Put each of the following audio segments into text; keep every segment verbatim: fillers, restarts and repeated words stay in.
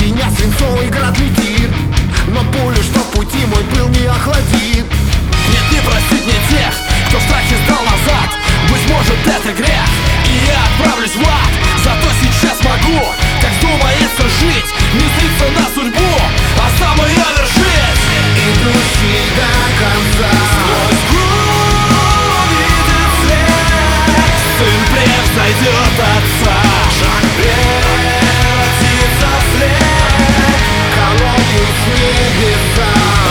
меня свинцовый град летит, но пулю, что пути мой пыл не охладит. Нет, не простить мне тех, кто в страхе сдал назад. Быть может, это грех, и я отправлюсь в ад. Зато сейчас могу, как вздумается жить, не злиться на судьбу, а сам ее вершить. Идущий до конца, Сквозь увидит свет, сын превзойдет отца. шаг превратится в след, колонну с небеса.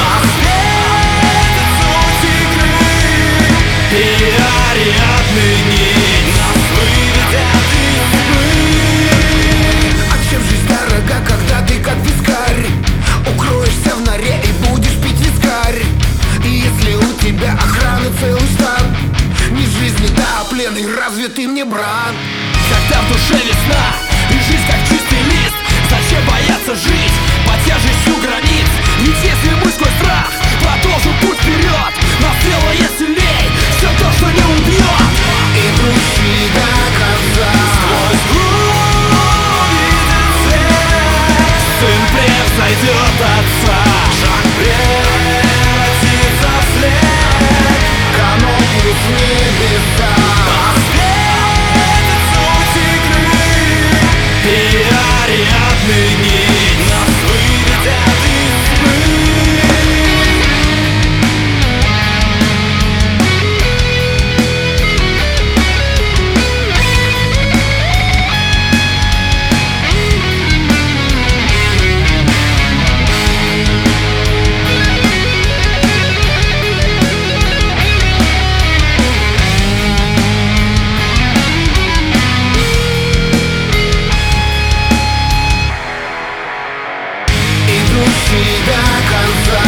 Осветит суть игры, и Ариадны нить нас выведет из тьмы. А чем жизнь дорога, когда ты как вискарь? Укроешься в норе и будешь пить вискарь. И если у тебя охраны целый штат, не жизни, да, плен, и разве ты мне брат? Когда в душе весна и жизнь как чистый лист, зачем бояться жить под тяжестью границ? Ведь если мы сквозь страх продолжим путь вперед, нас делает сильней все то, что не убьет. Идущий до конца, Сквозь увидит свет, сын превзойдет отца. шаг превратится в след, канопу с небеса. Осветит суть игры, и Ариадны нить нас выведет из тьмы. Идущий до конца,